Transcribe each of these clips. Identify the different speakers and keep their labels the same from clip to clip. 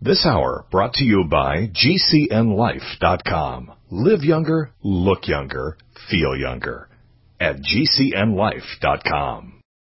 Speaker 1: This hour brought to you by GCNLife.com. Live younger, look younger, feel younger. At GCNLife.com.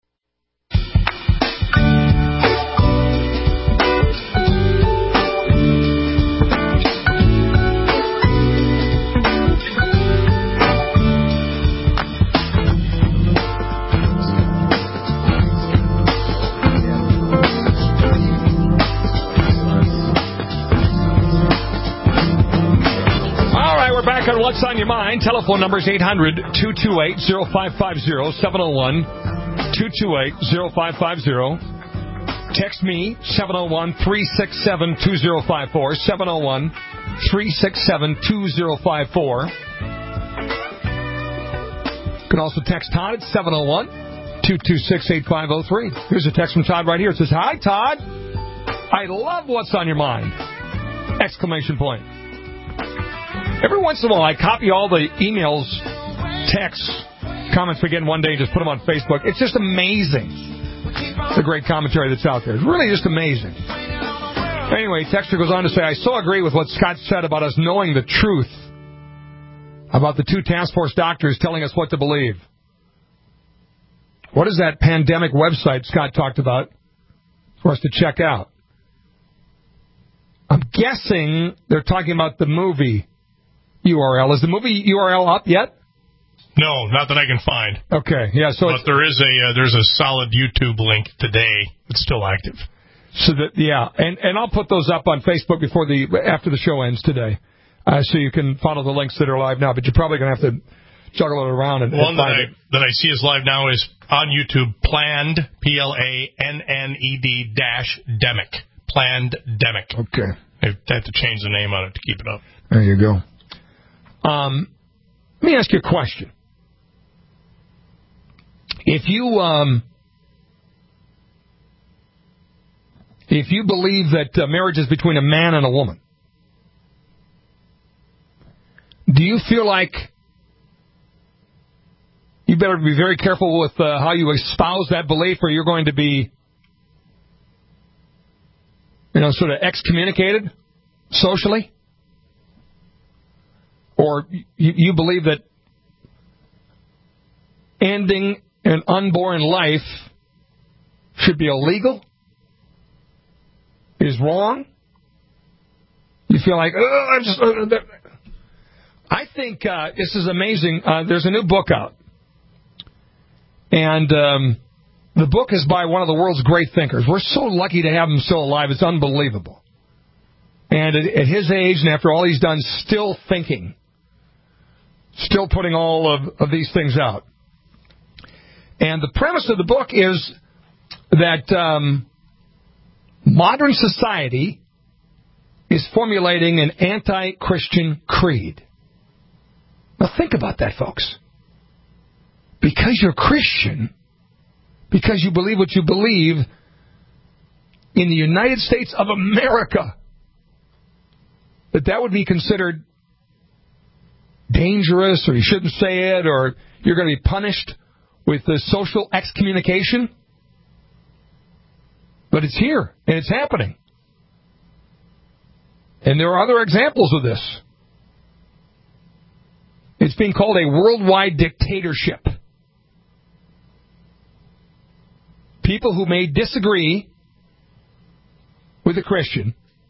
Speaker 2: Back on What's on Your Mind. Telephone number is 800-228-0550, 701-228-0550. Text me, 701-367-2054, 701-367-2054. You can also text Todd at 701-226-8503. Here's a text from Todd right here. It says, "Hi, Todd. I love What's on Your Mind!" Exclamation point. Every once in a while, I copy all the emails, texts, comments we get in one day and just put them on Facebook. It's just amazing, the great commentary that's out there. It's really just amazing. Anyway, texter goes on to say, "I so agree with what Scott said about us knowing the truth about the two task force doctors telling us what to believe. What is that pandemic website Scott talked about for us to check out?" I'm guessing they're talking about the movie URL. Is the movie URL up yet?
Speaker 3: No, not that I can find.
Speaker 2: Okay, yeah. So,
Speaker 3: but there's a solid YouTube link today. It's still active.
Speaker 2: So that and I'll put those up on Facebook after the show ends today, so you can follow the links that are live now. But you're probably going to have to juggle it around and
Speaker 3: one
Speaker 2: find it.
Speaker 3: That I see is live now is on YouTube. Planned PLANNED Demic. Planned Demic.
Speaker 2: Okay.
Speaker 3: I have to change the name on it to keep it up.
Speaker 2: There you go. Let me ask you a question. If you believe that marriage is between a man and a woman, do you feel like you better be very careful with how you espouse that belief, or you're going to be, sort of excommunicated socially? Or you believe that ending an unborn life should be illegal? Is wrong? You feel like, I think this is amazing. There's a new book out. And the book is by one of the world's great thinkers. We're so lucky to have him still alive. It's unbelievable. And at his age and after all he's done, still thinking. Still putting all of these things out. And the premise of the book is that modern society is formulating an anti-Christian creed. Now think about that, folks. Because you're Christian, because you believe what you believe, in the United States of America, that would be considered dangerous, or you shouldn't say it, or you're going to be punished with the social excommunication. But it's here, and it's happening. And there are other examples of this. It's being called a worldwide dictatorship. People who may disagree with a Christian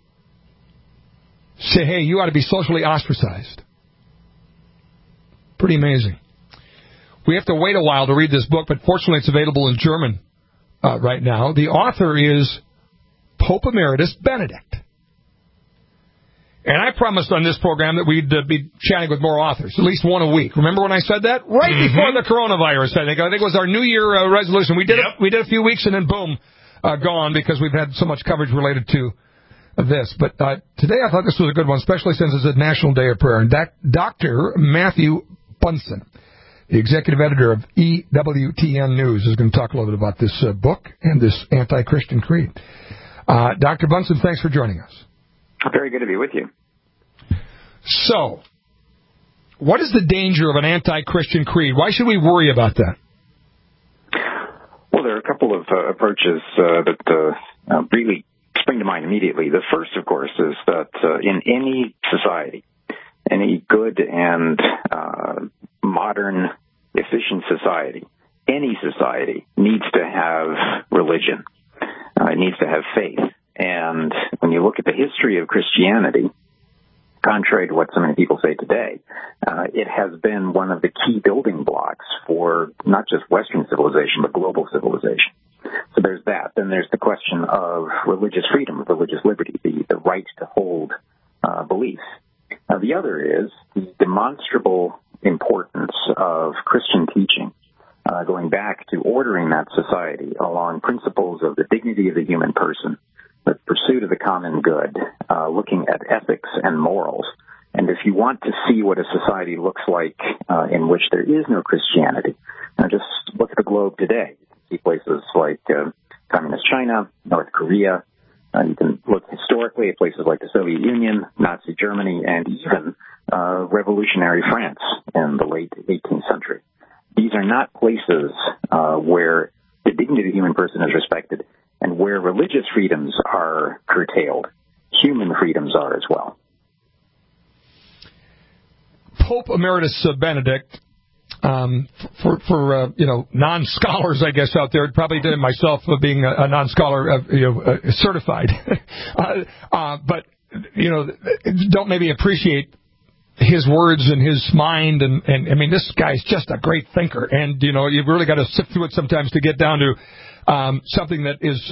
Speaker 2: say, hey, you ought to be socially ostracized. Pretty amazing. We have to wait a while to read this book, but fortunately it's available in German right now. The author is Pope Emeritus Benedict. And I promised on this program that we'd be chatting with more authors, at least one a week. Remember when I said that? Right before the coronavirus, I think it was our New Year resolution. We did a few weeks and then boom, gone, because we've had so much coverage related to this. But today I thought this was a good one, especially since it's a National Day of Prayer. And Dr. Matthew Bunson, the executive editor of EWTN News, is going to talk a little bit about this book and this anti-Christian creed. Dr. Bunson, thanks for joining us.
Speaker 4: Very good to be with you.
Speaker 2: So, what is the danger of an anti-Christian creed? Why should we worry about that?
Speaker 4: Well, there are a couple of approaches that really spring to mind immediately. The first, of course, is that in any society, any good and modern, efficient society, any society needs to have religion. It needs to have faith. And when you look at the history of Christianity, contrary to what so many people say today, it has been one of the key building blocks for not just Western civilization, but global civilization. So there's that. Then there's the question of religious freedom, religious liberty, the right to hold beliefs. The other is the demonstrable importance of Christian teaching, going back to ordering that society along principles of the dignity of the human person, the pursuit of the common good, looking at ethics and morals. And if you want to see what a society looks like in which there is no Christianity, just look at the globe today. You can see places like communist China, North Korea. You can look historically at places like the Soviet Union, Nazi Germany, and even revolutionary France in the late 18th century. These are not places where the dignity of the human person is respected and where religious freedoms are curtailed. Human freedoms are as well.
Speaker 2: Pope Emeritus Benedict, for non-scholars, I guess, out there, probably did myself being a non-scholar, certified, but don't maybe appreciate his words and his mind, and I mean, this guy's just a great thinker, and you've really got to sift through it sometimes to get down to something that is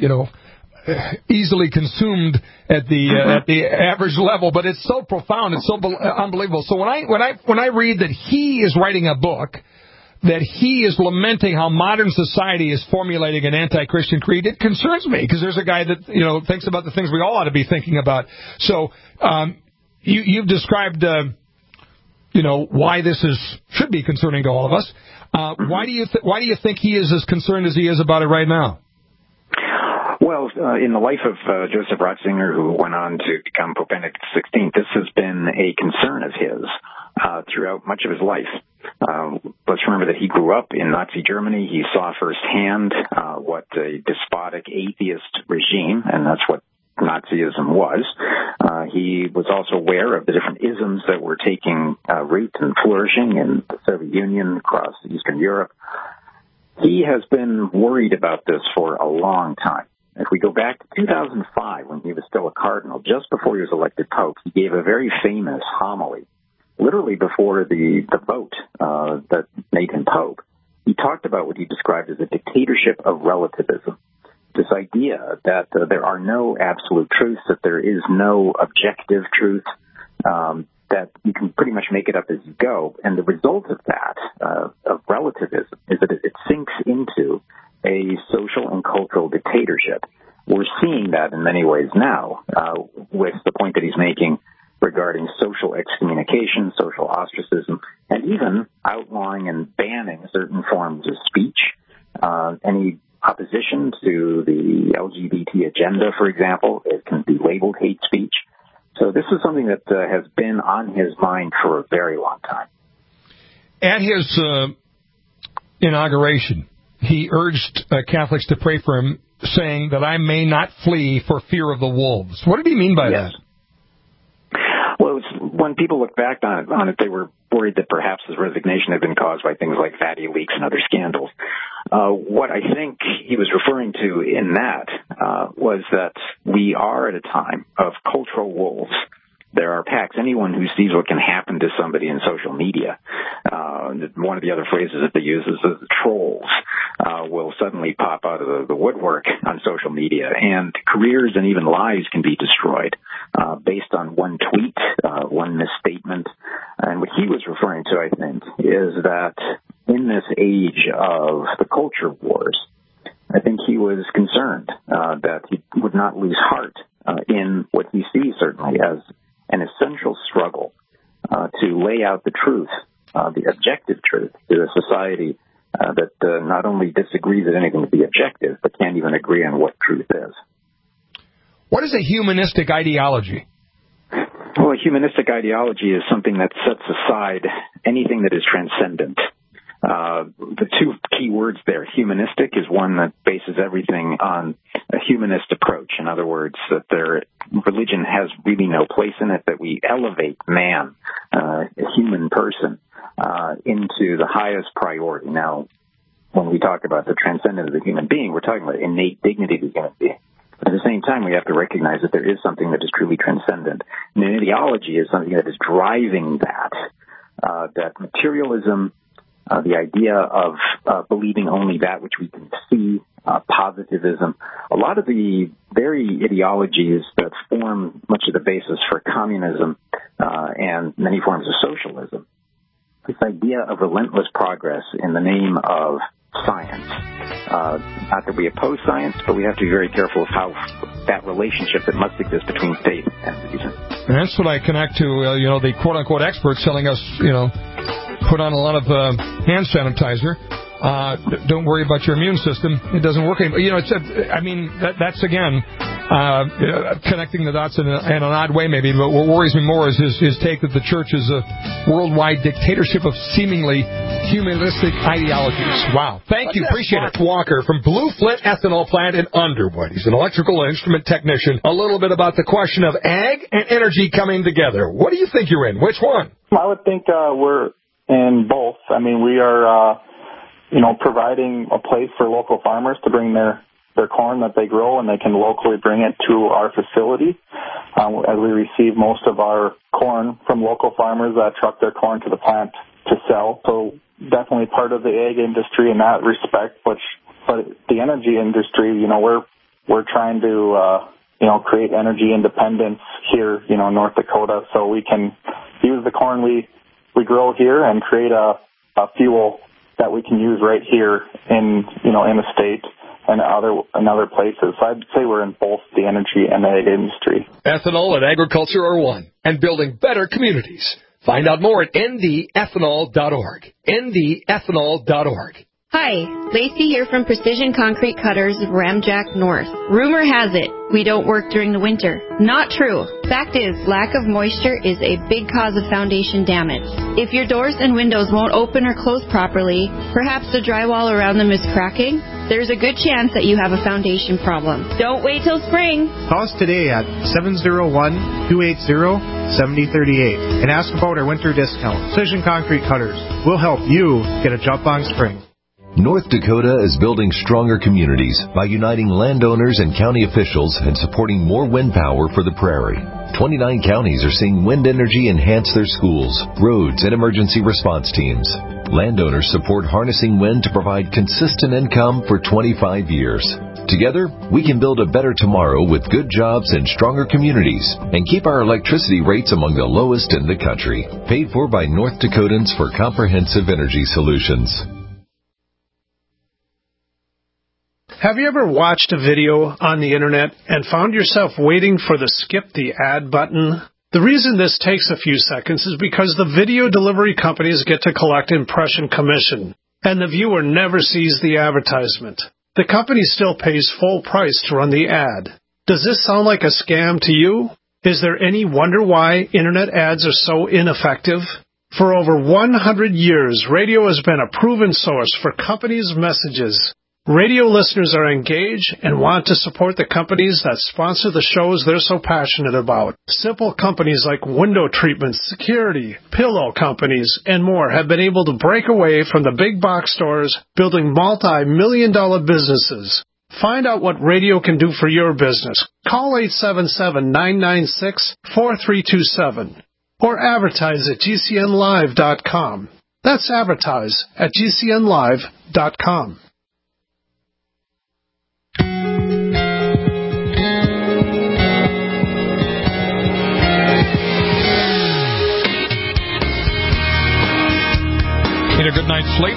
Speaker 2: easily consumed at the average level, but it's so profound, it's so unbelievable. So when I read that he is writing a book, that he is lamenting how modern society is formulating an anti-Christian creed, it concerns me, because there's a guy that thinks about the things we all ought to be thinking about. So you've described why this should be concerning to all of us. Why do you think he is as concerned as he is about it right now?
Speaker 4: Well, in the life of Joseph Ratzinger, who went on to become Pope Benedict XVI, this has been a concern of his throughout much of his life. Let's remember that he grew up in Nazi Germany. He saw firsthand what a despotic atheist regime, and that's what Nazism was. He was also aware of the different isms that were taking root and flourishing in the Soviet Union, across Eastern Europe. He has been worried about this for a long time. If we go back to 2005, when he was still a cardinal, just before he was elected pope, he gave a very famous homily, literally before the vote that made him pope. He talked about what he described as a dictatorship of relativism, this idea that there are no absolute truths, that there is no objective truth, that you can pretty much make it up as you go. And the result of that, of relativism, is that it sinks into a social and cultural dictatorship. We're seeing that in many ways now, with the point that he's making regarding social excommunication, social ostracism, and even outlawing and banning certain forms of speech. Any opposition to the LGBT agenda, for example, it can be labeled hate speech. So this is something that has been on his mind for a very long time.
Speaker 2: At his inauguration, he urged Catholics to pray for him, saying that I may not flee for fear of the wolves. What did he mean by that?
Speaker 4: Well, when people look back on it, they were worried that perhaps his resignation had been caused by things like Vatileaks and other scandals. What I think he was referring to in that was that we are at a time of cultural wolves. There are packs. Anyone who sees what can happen to somebody in social media, one of the other phrases that they use is that the trolls will suddenly pop out of the woodwork on social media, and careers and even lives can be destroyed based on one tweet, one misstatement. And what he was referring to, I think, is that in this age of the culture wars, I think he was concerned that he would not lose heart in what he sees certainly as an essential struggle to lay out the truth, the objective truth, to a society that not only disagrees at anything to be objective, but can't even agree on what truth is.
Speaker 2: What is a humanistic ideology?
Speaker 4: Well, a humanistic ideology is something that sets aside anything that is transcendent. The two key words there, humanistic, is one that bases everything on a humanist approach. In other words, that religion has really no place in it, that we elevate man, a human person, into the highest priority. Now, when we talk about the transcendence of the human being, we're talking about innate dignity of the human being. But at the same time, we have to recognize that there is something that is truly transcendent. And an ideology is something that is driving that materialism, the idea of believing only that which we can see, positivism, a lot of the very ideologies that form much of the basis for communism and many forms of socialism. This idea of relentless progress in the name of science. Not that we oppose science, but we have to be very careful of how that relationship that must exist between faith and reason.
Speaker 2: And that's what I connect to, the quote-unquote experts telling us, put on a lot of hand sanitizer. Don't worry about your immune system. It doesn't work anymore. That's again connecting the dots in an odd way, maybe. But what worries me more is his take that the church is a worldwide dictatorship of seemingly humanistic ideologies. Wow. Thank you. Appreciate it.
Speaker 5: Walker from Blue Flint Ethanol Plant in Underwood. He's an electrical instrument technician. A little bit about the question of ag and energy coming together. What do you think you're in? Which one?
Speaker 6: I would think we're in both. I mean, we are, providing a place for local farmers to bring their corn that they grow, and they can locally bring it to our facility. As we receive most of our corn from local farmers that truck their corn to the plant to sell. So definitely part of the ag industry in that respect. But the energy industry, we're trying to, create energy independence here, in North Dakota, so we can use the corn we grow here and create a fuel that we can use right here in the state and other places. So I'd say we're in both the energy and the ag industry.
Speaker 5: Ethanol and agriculture are one, and building better communities. Find out more at ndethanol.org. ndethanol.org.
Speaker 7: Hi, Lacey here from Precision Concrete Cutters of Ramjack North. Rumor has it we don't work during the winter. Not true. Fact is, lack of moisture is a big cause of foundation damage. If your doors and windows won't open or close properly, perhaps the drywall around them is cracking, there's a good chance that you have a foundation problem. Don't wait till spring.
Speaker 8: Call us today at 701-280-7038 and ask about our winter discount. Precision Concrete Cutters will help you get a jump on spring.
Speaker 9: North Dakota is building stronger communities by uniting landowners and county officials and supporting more wind power for the prairie. 29 counties are seeing wind energy enhance their schools, roads, and emergency response teams. Landowners support harnessing wind to provide consistent income for 25 years. Together, we can build a better tomorrow with good jobs and stronger communities and keep our electricity rates among the lowest in the country. Paid for by North Dakotans for Comprehensive Energy Solutions.
Speaker 3: Have you ever watched a video on the internet and found yourself waiting for the skip the ad button? The reason this takes a few seconds is because the video delivery companies get to collect impression commission, and the viewer never sees the advertisement. The company still pays full price to run the ad. Does this sound like a scam to you? Is there any wonder why internet ads are so ineffective? For over 100 years, radio has been a proven source for companies' messages. Radio listeners are engaged and want to support the companies that sponsor the shows they're so passionate about. Simple companies like window treatments, security, pillow companies, and more have been able to break away from the big box stores, building multi-million-dollar businesses. Find out what radio can do for your business. Call 877-996-4327 or advertise at GCNlive.com. That's advertise at GCNlive.com.
Speaker 2: Need a good night's sleep?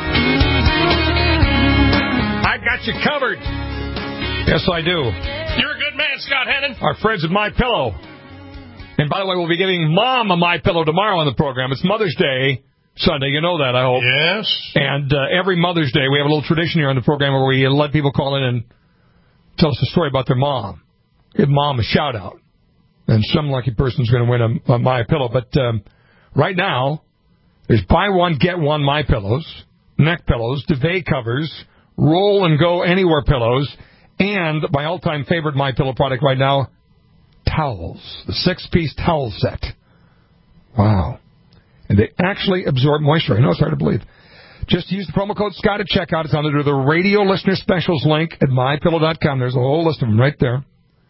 Speaker 2: I got you covered. Yes, I do.
Speaker 3: You're a good man, Scott Hannon.
Speaker 2: Our friends at MyPillow. And by the way, we'll be giving Mom a MyPillow tomorrow on the program. It's Mother's Day Sunday. You know that, I hope.
Speaker 3: Yes.
Speaker 2: And every Mother's Day, we have a little tradition here on the program where we let people call in and tell us a story about their mom. Give Mom a shout-out. And some lucky person's going to win a MyPillow. But right now, there's buy one, get one MyPillows neck pillows, duvet covers, roll and go anywhere pillows, and my all-time favorite MyPillow product right now, towels. The 6-piece towel set. Wow. And they actually absorb moisture. I know it's hard to believe. Just use the promo code Scott at checkout. It's under the radio listener specials link at mypillow.com. There's a whole list of them right there.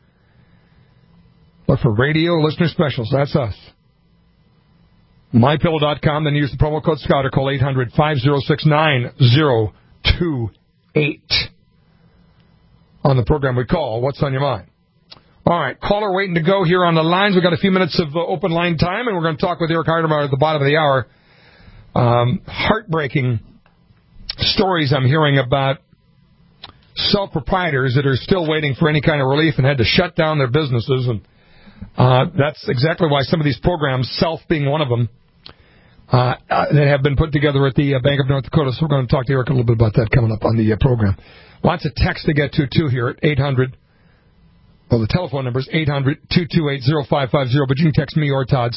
Speaker 2: Look for radio listener specials. That's us. mypillow.com. Then use the promo code Scott or call 800-506-9028. On the program we call What's on Your Mind? All right, caller waiting to go here on the lines. We've got a few minutes of open line time, and we're going to talk with Eric Hardemeyer at the bottom of the hour. Heartbreaking stories I'm hearing about self-proprietors that are still waiting for any kind of relief and had to shut down their businesses. And that's exactly why some of these programs, Self being one of them, that have been put together at the Bank of North Dakota. So we're going to talk to Eric a little bit about that coming up on the program. Lots of text to get to, too, here at 800. Well, the telephone number is 800-228-0550, but you can text me or Todd,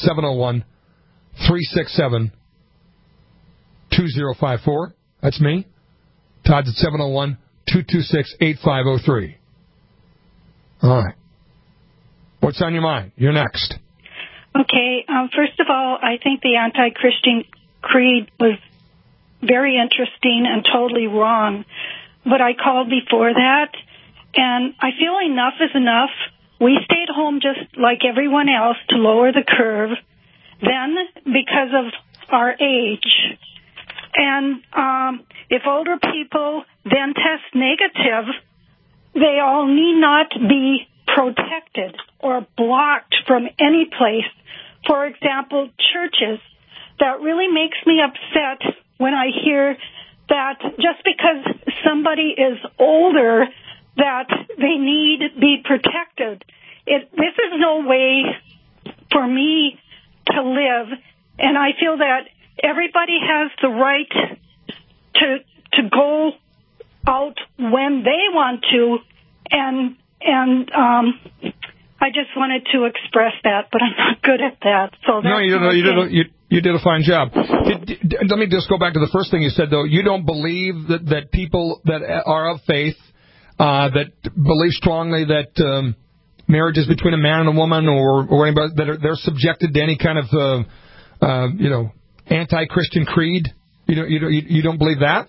Speaker 2: 701-367-2054. That's me. Todd's at 701-226-8503. All right. What's on your mind? You're next.
Speaker 10: Okay. First of all, I think the anti-Christian creed was very interesting and totally wrong. But I called before that, and I feel enough is enough. We stayed home just like everyone else to lower the curve. Then, because of our age, and if older people then test negative, they all need not be protected or blocked from any place. For example, churches. That really makes me upset when I hear that just because somebody is older, that they need to be protected. This is no way for me to live, and I feel that everybody has the right to go out when they want to, and I just wanted to express that, but I'm not good at that. So
Speaker 2: no, you did a fine job. Let me just go back to the first thing you said, though. You don't believe that people that are of faith, that believe strongly that marriage is between a man and a woman, or anybody, that they're subjected to any kind of anti-Christian creed. You don't believe that?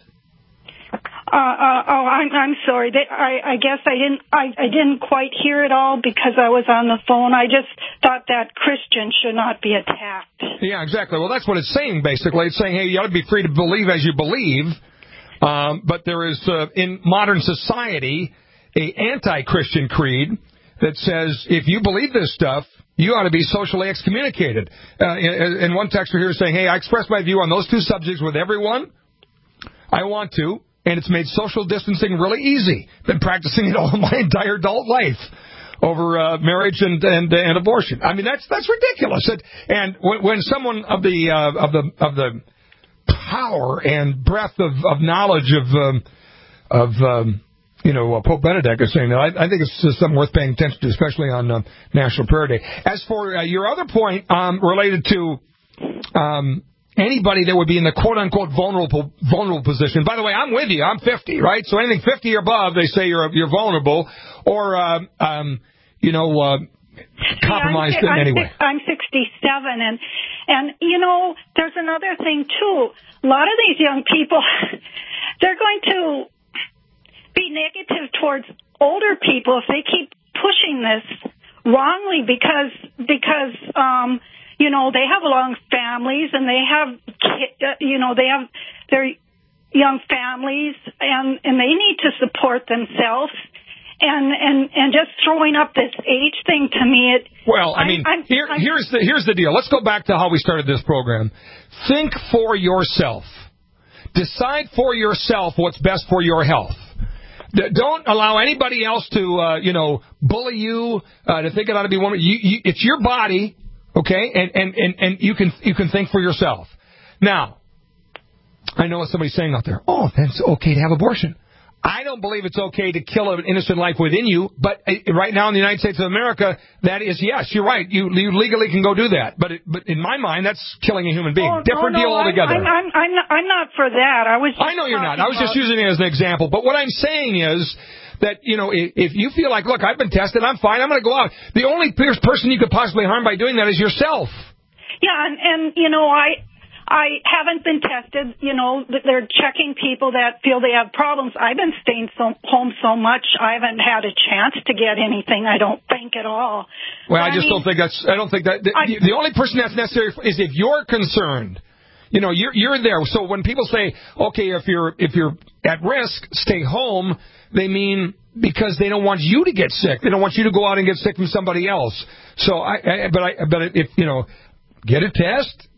Speaker 10: I'm sorry. I guess I didn't quite hear it all because I was on the phone. I just thought that Christians should not be attacked.
Speaker 2: Yeah, exactly. Well, that's what it's saying, basically. It's saying, hey, you ought to be free to believe as you believe, but there is, in modern society, a anti-Christian creed that says if you believe this stuff, you ought to be socially excommunicated. And one texter here is saying, hey, I express my view on those two subjects with everyone I want to, and it's made social distancing really easy. Been practicing it all my entire adult life over marriage and abortion. I mean, that's ridiculous. And when someone of the power and breadth of knowledge of Pope Benedict is saying that, I think it's something worth paying attention to, especially on National Prayer Day. As for your other point related to anybody that would be in the quote-unquote vulnerable position. By the way, I'm with you. I'm 50, right? So anything 50 or above, they say you're vulnerable or, compromised in any way.
Speaker 10: I'm 67, and there's another thing, too. A lot of these young people, they're going to be negative towards older people if they keep pushing this wrongly because they have long families and they have they have their young families and they need to support themselves and just throwing up this age thing to me.
Speaker 2: Here's the deal. Let's go back to how we started this program. Think for yourself. Decide for yourself what's best for your health. Don't allow anybody else to bully you to think it ought to be one. It's your body. Okay, and you can think for yourself. Now, I know what somebody's saying out there. Oh, then it's okay to have abortion. I don't believe it's okay to kill an innocent life within you, but right now in the United States of America, that is, yes, you're right. You legally can go do that. But in my mind, that's killing a human being. Different deal altogether.
Speaker 10: I'm not for that.
Speaker 2: I know you're not. I was just using it as an example. But what I'm saying is that, if you feel like, look, I've been tested, I'm fine, I'm going to go out. The only person you could possibly harm by doing that is yourself.
Speaker 10: Yeah, and I haven't been tested. They're checking people that feel they have problems. I've been staying home so much, I haven't had a chance to get anything, I don't think at all.
Speaker 2: Well, I don't think that the only person that's necessary is if you're concerned. You're there. So when people say, okay, if you're at risk, stay home, they mean because they don't want you to get sick. They don't want you to go out and get sick from somebody else. So but if get a test.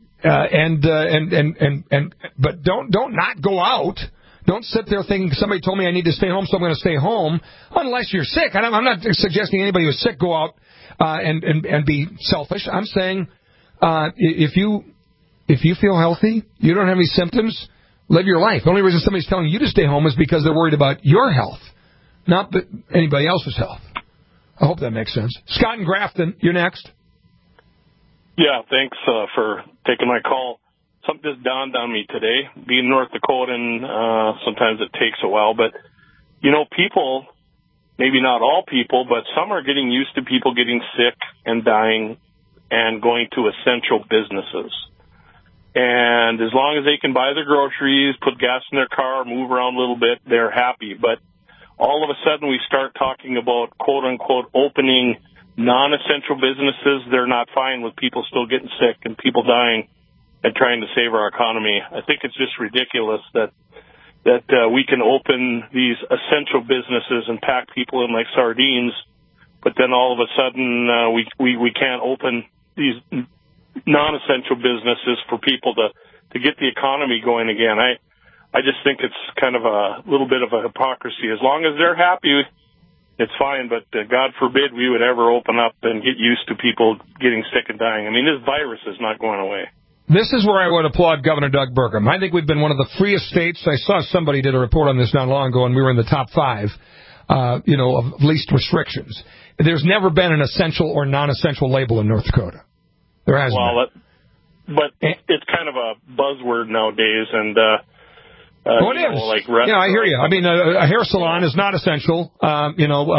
Speaker 2: But don't not go out. Don't sit there thinking somebody told me I need to stay home, so I'm going to stay home. Unless you're sick. I'm not suggesting anybody who's sick go out and be selfish. I'm saying if you feel healthy, you don't have any symptoms, live your life. The only reason somebody's telling you to stay home is because they're worried about your health, not anybody else's health. I hope that makes sense. Scott in Grafton, you're next.
Speaker 11: Yeah, thanks for taking my call. Something just dawned on me today. Being North Dakotan, sometimes it takes a while, but, people, maybe not all people, but some are getting used to people getting sick and dying and going to essential businesses. And as long as they can buy their groceries, put gas in their car, move around a little bit, they're happy. But all of a sudden we start talking about, quote-unquote, opening non-essential businesses. They're not fine with people still getting sick and people dying and trying to save our economy. I think it's just ridiculous that we can open these essential businesses and pack people in like sardines, but then all of a sudden we can't open these non-essential businesses for people to get the economy going again. I just think it's kind of a little bit of a hypocrisy. As long as they're happy, it's fine, but God forbid we would ever open up and get used to people getting sick and dying. I mean, this virus is not going away.
Speaker 2: This is where I would applaud Governor Doug Burgum. I think we've been one of the freest states. I saw somebody did a report on this not long ago, and we were in the top 5, of least restrictions. There's never been an essential or non-essential label in North Dakota. There hasn't been.
Speaker 11: But it's kind of a buzzword nowadays, and...
Speaker 2: it is. I hear you. I mean, a hair salon is not essential, but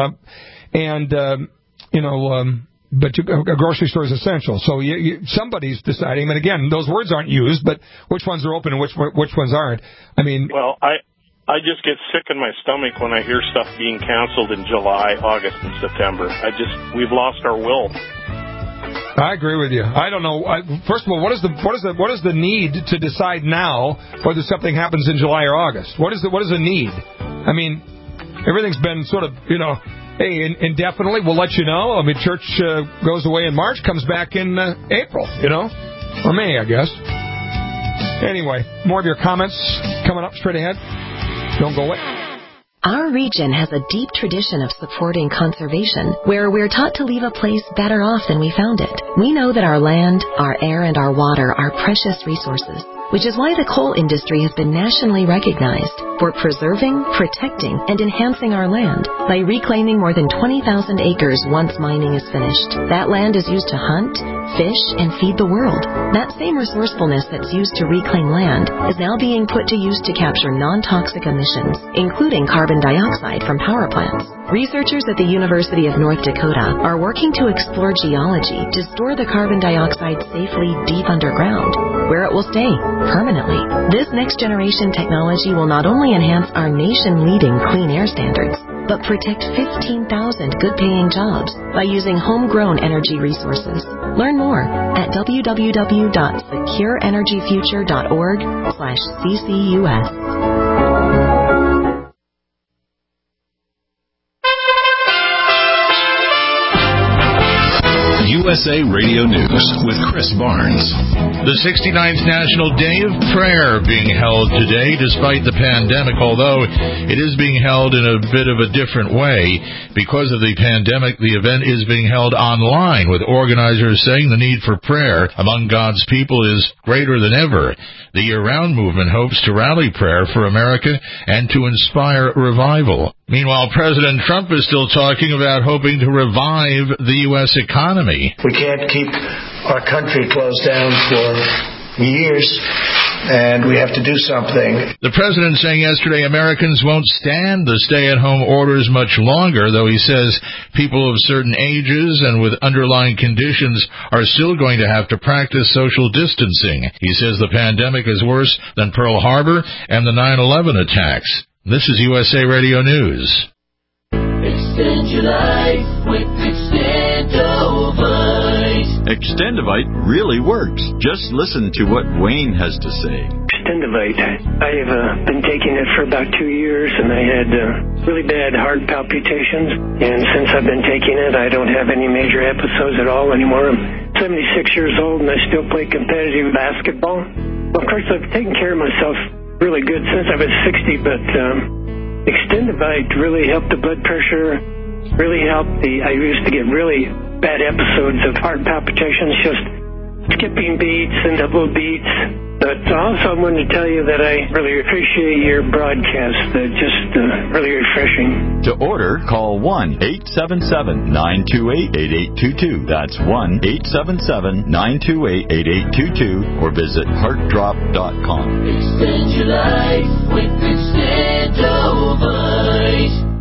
Speaker 2: a grocery store is essential. So somebody's deciding. And again, those words aren't used, but which ones are open and which ones aren't. I mean,
Speaker 11: well, I just get sick in my stomach when I hear stuff being canceled in July, August, and September. We've lost our will.
Speaker 2: I agree with you. I don't know. First of all, what is the need to decide now whether something happens in July or August? What is the need? I mean, everything's been sort of, hey, indefinitely. We'll let you know. I mean, church goes away in March, comes back in April, or May, I guess. Anyway, more of your comments coming up straight ahead. Don't go away.
Speaker 12: Our region has a deep tradition of supporting conservation, where we're taught to leave a place better off than we found it. We know that our land, our air, and our water are precious resources, which is why the coal industry has been nationally recognized for preserving, protecting, and enhancing our land by reclaiming more than 20,000 acres once mining is finished. That land is used to hunt, fish, and feed the world. That same resourcefulness that's used to reclaim land is now being put to use to capture non-toxic emissions, including carbon dioxide from power plants. Researchers at the University of North Dakota are working to explore geology to store the carbon dioxide safely deep underground, where it will stay permanently. This next-generation technology will not only enhance our nation-leading clean air standards, but protect 15,000 good-paying jobs by using homegrown energy resources. Learn more at www.secureenergyfuture.org/CCUS.
Speaker 1: USA Radio News with Chris Barnes.
Speaker 13: The 69th National Day of Prayer being held today despite the pandemic, although it is being held in a bit of a different way. Because of the pandemic, the event is being held online, with organizers saying the need for prayer among God's people is greater than ever. The year-round movement hopes to rally prayer for America and to inspire revival. Meanwhile, President Trump is still talking about hoping to revive the U.S. economy.
Speaker 14: We can't keep our country closed down for years, and we have to do something.
Speaker 13: The president saying yesterday Americans won't stand the stay-at-home orders much longer, though he says people of certain ages and with underlying conditions are still going to have to practice social distancing. He says the pandemic is worse than Pearl Harbor and the 9/11 attacks. This is USA Radio News.
Speaker 15: Extend your life with Extendovite.
Speaker 16: Extendovite really works. Just listen to what Wayne has to say.
Speaker 17: Extendovite. I have been taking it for about 2 years, and I had really bad heart palpitations. And since I've been taking it, I don't have any major episodes at all anymore. I'm 76 years old, and I still play competitive basketball. Well, of course, I've taken care of myself really good since I was 60, but Extendovite really helped the blood pressure, really helped I used to get really bad episodes of heart palpitations, just skipping beats and double beats. But also I wanted to tell you that I really appreciate your broadcast. Just really refreshing.
Speaker 16: To order, call 1-877-928-8822. That's 1-877-928-8822 or visit heartdrop.com.
Speaker 15: Extend your life with Extendovite.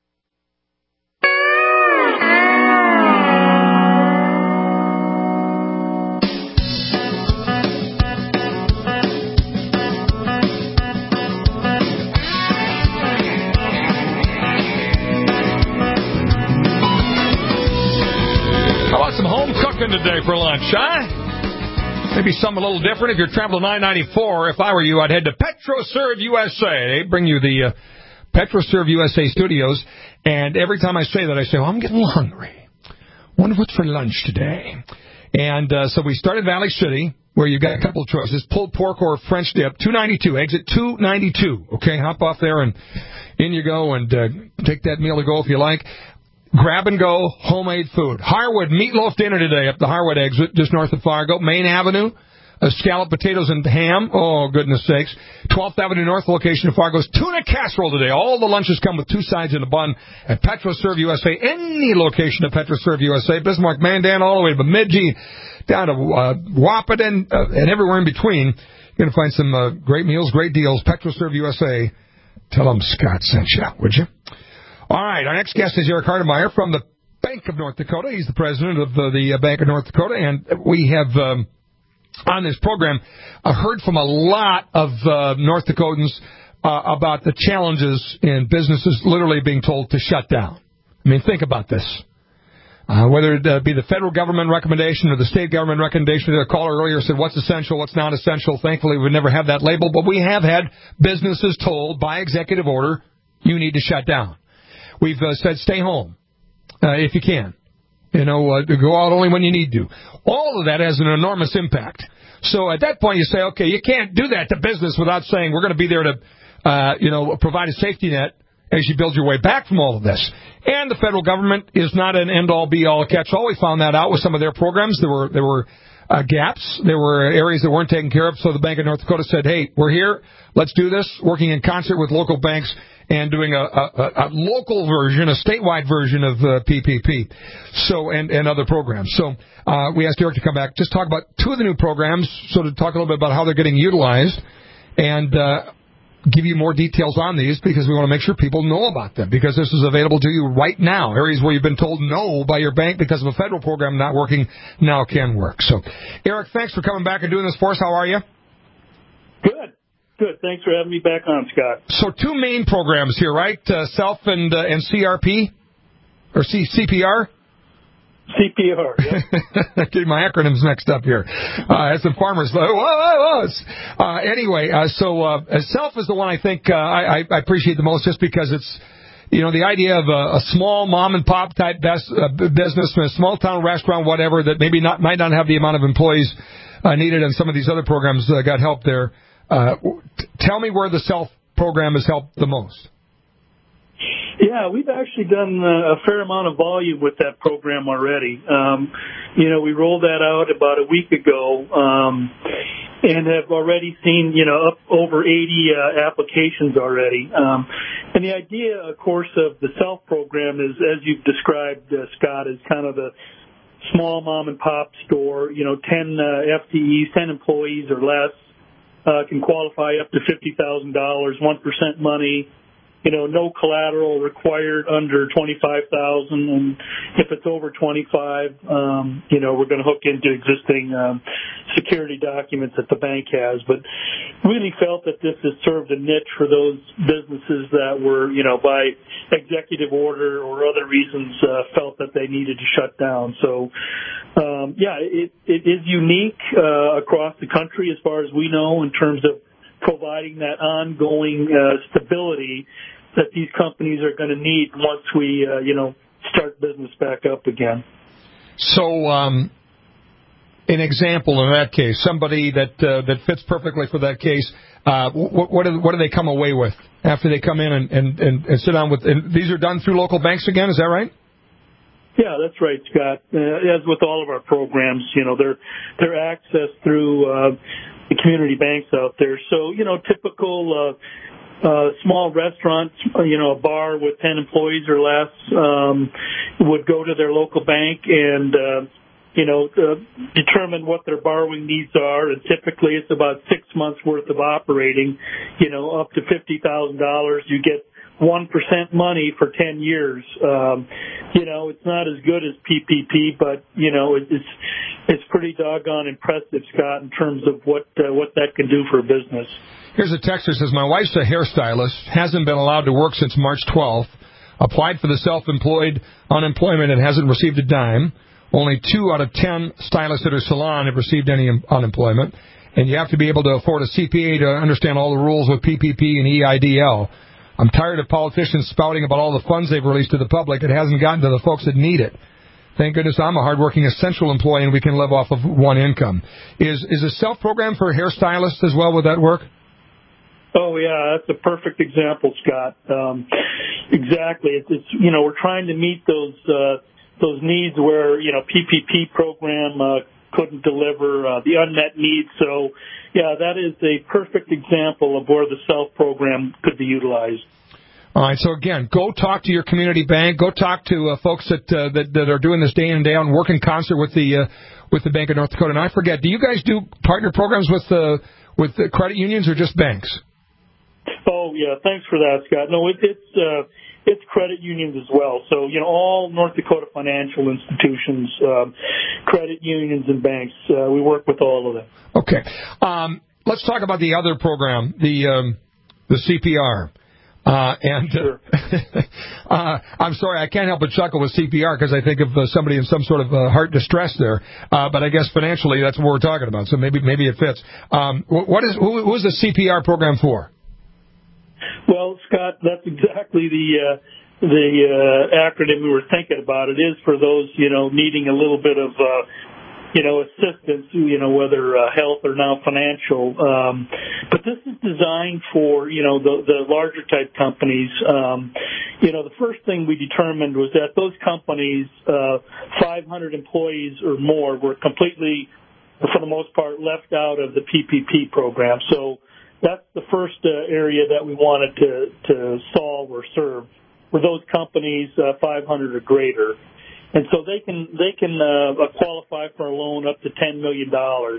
Speaker 2: Today for lunch, huh? Maybe something a little different. If you're traveling 994, if I were you, I'd head to PetroServe USA. They bring you the PetroServe USA studios, and every time I say that, I say, well, I'm getting a little hungry. Wonder what's for lunch today. And so we start at Valley City, where you've got a couple of choices, pulled pork or French dip, $2.92, exit $2.92. Okay, hop off there, and in you go, and take that meal to go if you like. Grab and go, homemade food. Harwood meatloaf dinner today up the Harwood exit, just north of Fargo. Main Avenue, scalloped potatoes and ham. Oh, goodness sakes. 12th Avenue North location of Fargo's tuna casserole today. All the lunches come with 2 sides and a bun at PetroServe USA. Any location of PetroServe USA. Bismarck, Mandan, all the way to Bemidji, down to Wahpeton, and everywhere in between. You're going to find some great meals, great deals. PetroServe USA. Tell them Scott sent you, would you? All right, our next guest is Eric Hardemeyer from the Bank of North Dakota. He's the president of the Bank of North Dakota, and we have on this program heard from a lot of North Dakotans about the challenges in businesses literally being told to shut down. I mean, think about this. Whether it be the federal government recommendation or the state government recommendation. The caller earlier said, what's essential, what's not essential. Thankfully, we never have that label, but we have had businesses told by executive order, you need to shut down. We've said stay home if you can. Go out only when you need to. All of that has an enormous impact. So at that point you say, okay, you can't do that to business without saying we're going to be there to, provide a safety net as you build your way back from all of this. And the federal government is not an end-all, be-all, catch-all. We found that out with some of their programs. There were gaps. There were areas that weren't taken care of. So the Bank of North Dakota said, hey, we're here. Let's do this, working in concert with local banks and doing a local version, a statewide version of PPP, and other programs. So we asked Eric to come back, just talk about 2 of the new programs, so to talk a little bit about how they're getting utilized, and give you more details on these, because we want to make sure people know about them, because this is available to you right now. Areas where you've been told no by your bank because of a federal program not working now can work. So, Eric, thanks for coming back and doing this for us. How are you?
Speaker 18: Good. Thanks for having me back on, Scott.
Speaker 2: So 2 main programs here, right? Self and CRP? Or CPR?
Speaker 18: CPR, yeah.
Speaker 2: Getting my acronyms mixed up here. As the farmers, anyway, so Self is the one I think I appreciate the most, just because the idea of a small mom and pop type business, a small town restaurant, whatever, that maybe might not have the amount of employees needed, and some of these other programs got help there. Tell me where the SELF program has helped the most.
Speaker 18: Yeah, we've actually done a fair amount of volume with that program already. We rolled that out about a week ago, and have already seen, up over 80 applications already. And the idea, of course, of the SELF program is, as you've described, Scott, is kind of a small mom and pop store, 10 FTEs, 10 employees or less, can qualify up to $50,000, 1% money. No collateral required under $25,000, and if it's over $25,000, we're going to hook into existing security documents that the bank has. But really felt that this has served a niche for those businesses that were, by executive order or other reasons, felt that they needed to shut down. So, it is unique across the country as far as we know in terms of providing that ongoing stability that these companies are going to need once we, start business back up again.
Speaker 2: So, an example in that case, somebody that fits perfectly for that case, what do they come away with after they come in and sit down with? And these are done through local banks again, is that right?
Speaker 18: Yeah, that's right, Scott. As with all of our programs, they're accessed through the community banks out there. So, typical small restaurants, a bar with 10 employees or less, would go to their local bank and, determine what their borrowing needs are. And typically it's about 6 months worth of operating, up to $50,000. You get 1% money for 10 years. It's not as good as PPP, but, it's pretty doggone impressive, Scott, in terms of what that can do for a business.
Speaker 2: Here's a text that says, my wife's a hairstylist, hasn't been allowed to work since March 12th, applied for the self-employed unemployment and hasn't received a dime. Only 2 out of 10 stylists at her salon have received any unemployment. And you have to be able to afford a CPA to understand all the rules with PPP and EIDL. I'm tired of politicians spouting about all the funds they've released to the public. It hasn't gotten to the folks that need it. Thank goodness I'm a hardworking essential employee and we can live off of one income. Is a SELF program for hairstylists as well? Would that work?
Speaker 18: Oh yeah, that's a perfect example, Scott. Exactly. It's we're trying to meet those needs where PPP program couldn't deliver the unmet needs. So yeah, that is a perfect example of where the SELF program could be utilized.
Speaker 2: All right. So again, go talk to your community bank. Go talk to folks that are doing this day in and day out and work in concert with the Bank of North Dakota. And I forget, do you guys do partner programs with the credit unions or just banks?
Speaker 18: Oh yeah, thanks for that, Scott. No, it's credit unions as well. So all North Dakota financial institutions, credit unions, and banks. We work with all of them.
Speaker 2: Okay. Let's talk about the other program, the CPR. Sure. I'm sorry, I can't help but chuckle with CPR because I think of somebody in some sort of heart distress there. But I guess financially, that's what we're talking about. So maybe it fits. Who is the CPR program for?
Speaker 18: Well, Scott, that's exactly the acronym we were thinking about. It is for those needing a little bit of assistance, whether health or now financial. But this is designed for, the larger type companies. The first thing we determined was that those companies, 500 employees or more, were completely, for the most part, left out of the PPP program. So that's the first area that we wanted to solve or serve, were those companies 500 or greater. And so they can qualify for a loan up to $10 million.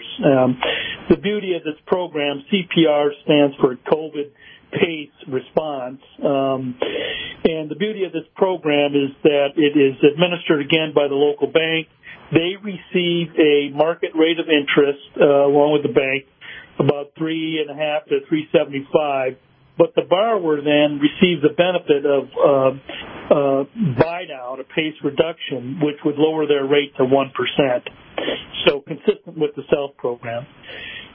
Speaker 18: The beauty of this program, CPR stands for COVID PACE response. And the beauty of this program is that it is administered again by the local bank. They receive a market rate of interest along with the bank, about 3.5 to 3.75. But the borrower then receives the benefit of buy down, a PACE reduction, which would lower their rate to 1%. So consistent with the SELF program.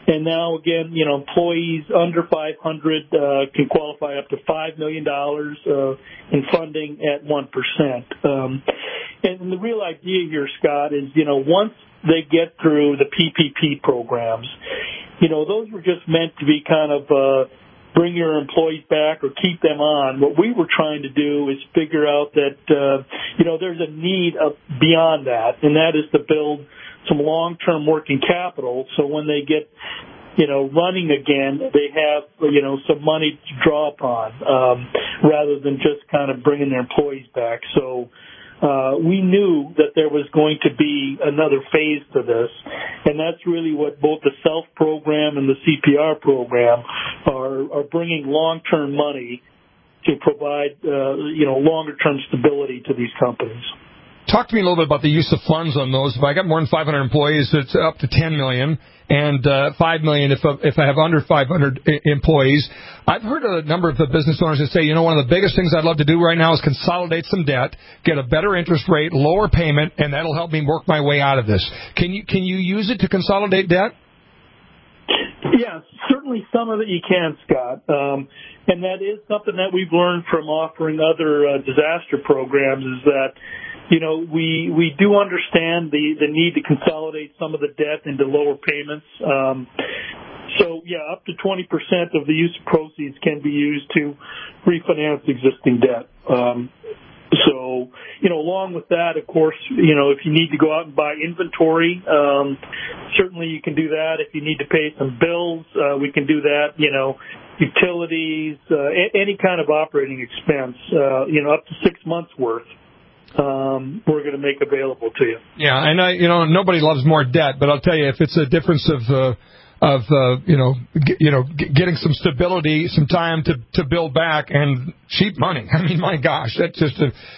Speaker 18: And now, again, you know, employees under 500 can qualify up to $5 million in funding at 1%. And the real idea here, Scott, is, you know, once they get through the PPP programs, you know, those were just meant to be kind of bring your employees back or keep them on. What we were trying to do is figure out that, you know, there's a need beyond that, and that is to build some long-term working capital, so when they get, you know, running again, they have, you know, some money to draw upon, rather than just kind of bringing their employees back. So we knew that there was going to be another phase to this, and that's really what both the SELF program and the CPR program are bringing long-term money to provide, you know, longer-term stability to these companies.
Speaker 2: Talk to me a little bit about the use of funds on those. If I got more than 500 employees, it's up to $10 million, and $5 million if I have under 500 employees. I've heard a number of the business owners that say, you know, one of the biggest things I'd love to do right now is consolidate some debt, get a better interest rate, lower payment, and that'll help me work my way out of this. Can you use it to consolidate debt?
Speaker 18: Yeah, certainly some of it you can, Scott. And that is something that we've learned from offering other disaster programs, is that, you know, we do understand the need to consolidate some of the debt into lower payments. So, yeah, up to 20% of the use of proceeds can be used to refinance existing debt. So, you know, along with that, of course, you know, if you need to go out and buy inventory, certainly you can do that. If you need to pay some bills, we can do that. You know, utilities, any kind of operating expense, you know, up to 6 months worth. We're going to make available to you.
Speaker 2: Yeah, and you know, nobody loves more debt, but I'll tell you, if it's a difference of getting some stability, some time to build back, and cheap money. I mean, my gosh, that's just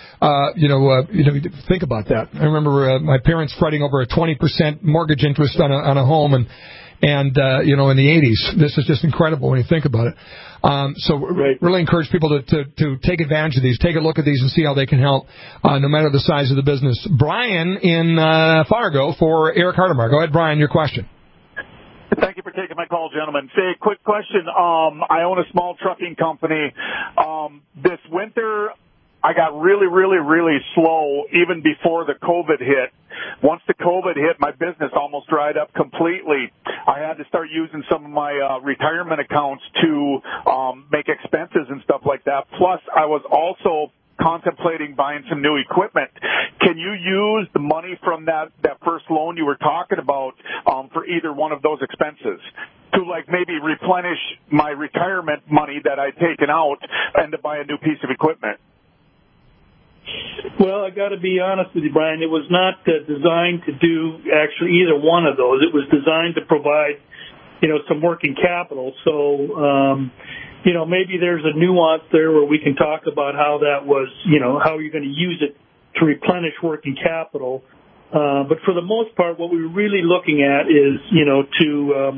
Speaker 2: think about that. I remember my parents fretting over a 20% mortgage interest on a home, and you know, in the 80s. This is just incredible when you think about it. Really encourage people to take advantage of these, take a look at these, and see how they can help, no matter the size of the business. Brian in Fargo for Eric Hardemeyer. Go ahead, Brian, your question.
Speaker 19: Thank you for taking my call, gentlemen. Say, quick question. I own a small trucking company. This winter, I got really, really, really slow even before the COVID hit. Once the COVID hit, my business almost dried up completely. I had to start using some of my retirement accounts to make expenses and stuff like that. Plus, I was also contemplating buying some new equipment. Can you use the money from that first loan you were talking about for either one of those expenses to, like, maybe replenish my retirement money that I'd taken out and to buy a new piece of equipment?
Speaker 18: Well, I got to be honest with you, Brian. It was not designed to do actually either one of those. It was designed to provide, you know, some working capital. So, you know, maybe there's a nuance there where we can talk about how that was, you know, how you're going to use it to replenish working capital. But for the most part, what we're really looking at is, you know, to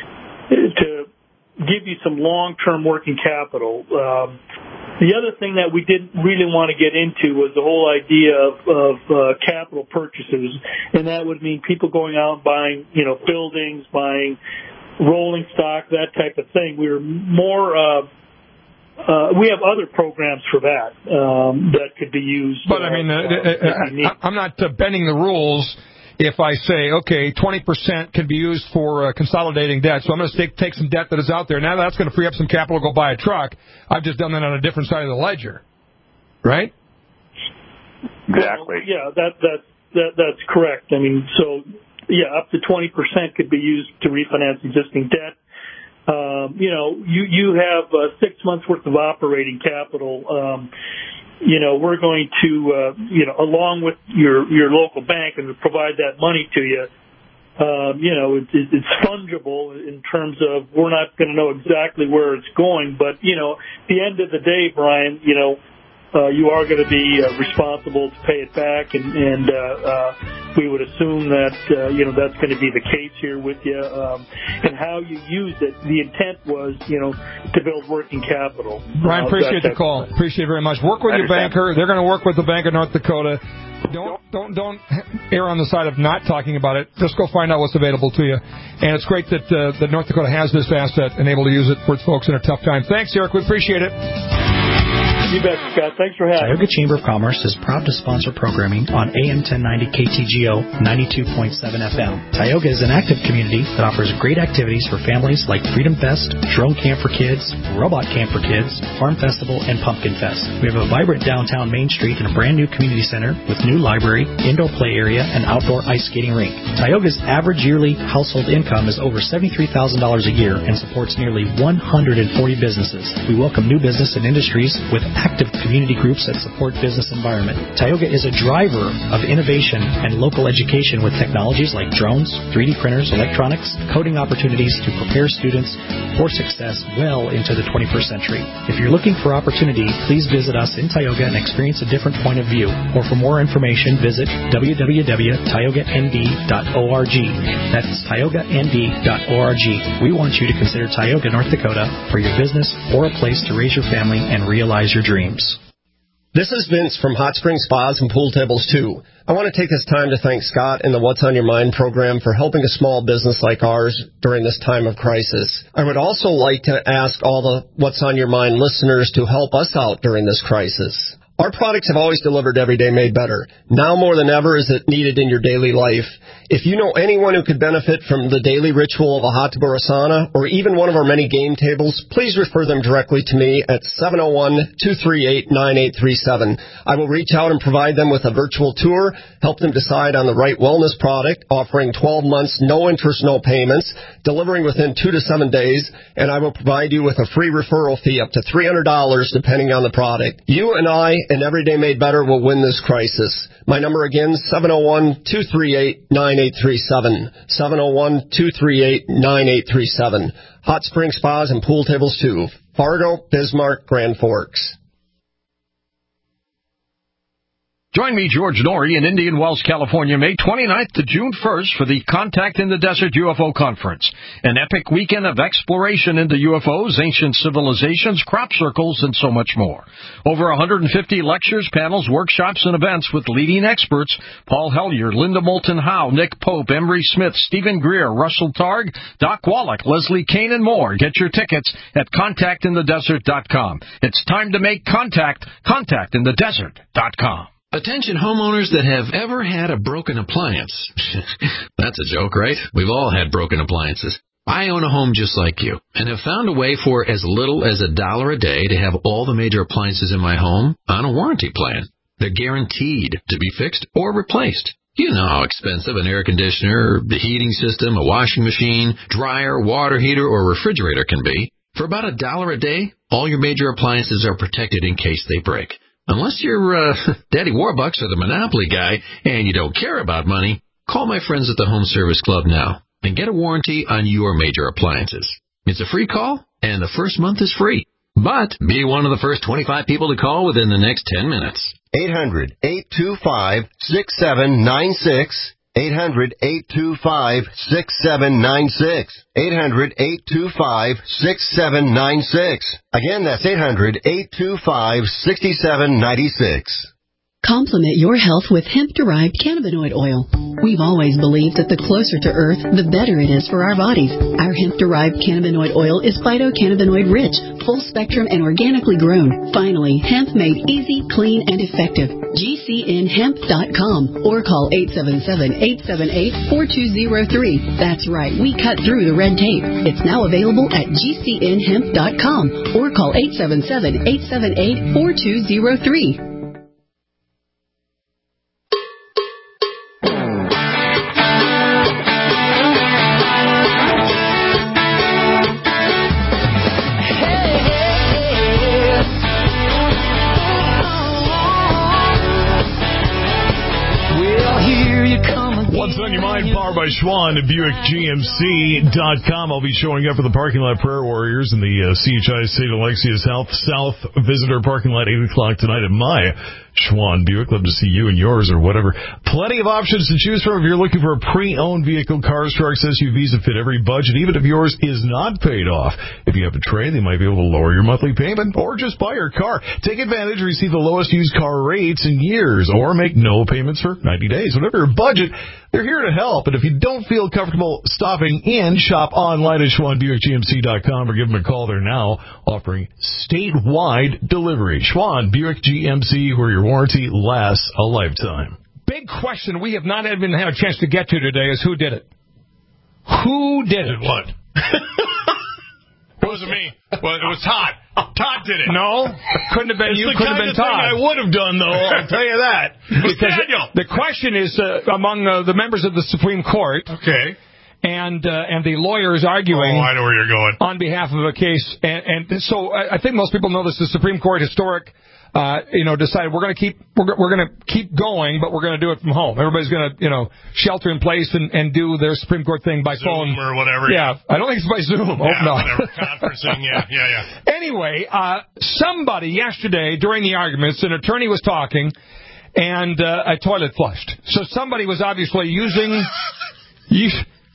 Speaker 18: give you some long-term working capital. The other thing that we didn't really want to get into was the whole idea of capital purchases, and that would mean people going out and buying, you know, buildings, buying rolling stock, that type of thing. We were more we have other programs for that that could be used.
Speaker 2: But I mean, I'm not bending the rules. If I say, okay, 20% can be used for consolidating debt, so I'm going to take some debt that is out there. Now that's going to free up some capital to go buy a truck. I've just done that on a different side of the ledger, right?
Speaker 19: Exactly.
Speaker 18: Well, yeah, that's correct. I mean, so yeah, up to 20% could be used to refinance existing debt. You know, you have 6 months worth of operating capital. You know, we're going to, you know, along with your local bank, and provide that money to you. You know, it's fungible in terms of we're not going to know exactly where it's going, but, you know, at the end of the day, Brian, you know, you are going to be responsible to pay it back, and we would assume that that's going to be the case here with you. And how you used it, the intent was to build working capital.
Speaker 2: Brian, appreciate the call. Appreciate it very much. Work with your banker. They're going to work with the Bank of North Dakota. Don't err on the side of not talking about it. Just go find out what's available to you. And it's great that North Dakota has this asset and able to use it for its folks in a tough time. Thanks, Eric. We appreciate it.
Speaker 18: You bet, Scott. Thanks for having me.
Speaker 20: Tioga Chamber of Commerce is proud to sponsor programming on AM 1090 KTGO 92.7 FM. Tioga is an active community that offers great activities for families like Freedom Fest, Drone Camp for Kids, Robot Camp for Kids, Farm Festival, and Pumpkin Fest. We have a vibrant downtown Main Street and a brand new community center with new library, indoor play area, and outdoor ice skating rink. Tioga's average yearly household income is over $73,000 a year and supports nearly 140 businesses. We welcome new business and industries with active community groups that support business environment. Tioga is a driver of innovation and local education with technologies like drones, 3D printers, electronics, coding opportunities to prepare students for success well into the 21st century. If you're looking for opportunity, please visit us in Tioga and experience a different point of view. Or for more information, visit www.tiogaND.org. That's tiogaND.org. We want you to consider Tioga, North Dakota for your business or a place to raise your family and realize your dreams.
Speaker 21: This is Vince from Hot Springs Spas and Pool Tables 2. I want to take this time to thank Scott and the What's on Your Mind program for helping a small business like ours during this time of crisis. I would also like to ask all the What's on Your Mind listeners to help us out during this crisis. Our products have always delivered every day made better. Now more than ever is it needed in your daily life. If you know anyone who could benefit from the daily ritual of a hot tub or a sauna, or even one of our many game tables, please refer them directly to me at 701-238-9837. I will reach out and provide them with a virtual tour, help them decide on the right wellness product, offering 12 months, no interest, no payments, delivering within 2 to 7 days, and I will provide you with a free referral fee up to $300 depending on the product. You and I and Everyday Made Better will win this crisis. My number again, 701-238-9837. 701-238-9837. Hot Spring Spas and Pool Tables 2. Fargo, Bismarck, Grand Forks.
Speaker 22: Join me, George Norrie, in Indian Wells, California, May 29th to June 1st for the Contact in the Desert UFO Conference, an epic weekend of exploration into UFOs, ancient civilizations, crop circles, and so much more. Over 150 lectures, panels, workshops, and events with leading experts: Paul Hellyer, Linda Moulton Howe, Nick Pope, Emery Smith, Stephen Greer, Russell Targ, Doc Wallach, Leslie Kane, and more. Get your tickets at contactinthedesert.com. It's time to make contact. Contactinthedesert.com.
Speaker 23: Attention homeowners that have ever had a broken appliance. That's a joke, right? We've all had broken appliances. I own a home just like you and have found a way for as little as $1 a day to have all the major appliances in my home on a warranty plan. They're guaranteed to be fixed or replaced. You know how expensive an air conditioner, the heating system, a washing machine, dryer, water heater, or refrigerator can be. For about $1 a day, all your major appliances are protected in case they break. Unless you're Daddy Warbucks or the Monopoly guy and you don't care about money, call my friends at the Home Service Club now and get a warranty on your major appliances. It's a free call, and the first month is free. But be one of the first 25 people to call within the next 10 minutes.
Speaker 24: 800-825-6796. 800-825-6796. 800-825-6796. Again, that's 800-825-6796.
Speaker 25: Complement your health with hemp-derived cannabinoid oil. We've always believed that the closer to Earth, the better it is for our bodies. Our hemp-derived cannabinoid oil is phytocannabinoid-rich, full-spectrum, and organically grown. Finally, hemp made easy, clean, and effective. GCNhemp.com or call 877-878-4203. That's right, we cut through the red tape. It's now available at GCNhemp.com or call 877-878-4203.
Speaker 4: by Schwann at BuickGMC.com. I'll be showing up for the parking lot prayer warriors in the CHI St. Alexius South Visitor Parking Lot 8 o'clock tonight at my Schwann Buick. Love to see you and yours or whatever. Plenty of options to choose from if you're looking for a pre-owned vehicle. Cars, trucks, SUVs that fit every budget, even if yours is not paid off. If you have a trade, they might be able to lower your monthly payment or just buy your car. Take advantage and receive the lowest used car rates in years or make no payments for 90 days. Whatever your budget, they're here to help. And if you don't feel comfortable stopping in, shop online at SchwannBuickGMC.com or give them a call. They're now offering statewide delivery. Schwann Buick GMC, where your warranty lasts a lifetime.
Speaker 2: Big question we have not even had a chance to get to today is who did it? Who did it?
Speaker 5: What? It wasn't me. Well, it was Todd. Todd did it.
Speaker 2: No, couldn't have been you. Couldn't have been Todd.
Speaker 4: I would have done, though. I'll tell you that.
Speaker 2: Because the question is among the members of the Supreme Court.
Speaker 5: Okay.
Speaker 2: And the lawyers arguing.
Speaker 5: Oh, I know where you're going.
Speaker 2: On behalf of a case, and so I think most people know this. The Supreme Court historic. Decided we're going to keep going, but we're going to do it from home. Everybody's going to, shelter in place and do their Supreme Court thing by
Speaker 5: Zoom
Speaker 2: phone
Speaker 5: or whatever.
Speaker 2: Yeah, I don't think it's by Zoom.
Speaker 5: Yeah,
Speaker 2: Hope not.
Speaker 5: Whatever, conferencing. Yeah.
Speaker 2: Anyway, somebody yesterday during the arguments, an attorney was talking, and a toilet flushed. So somebody was obviously using.
Speaker 5: You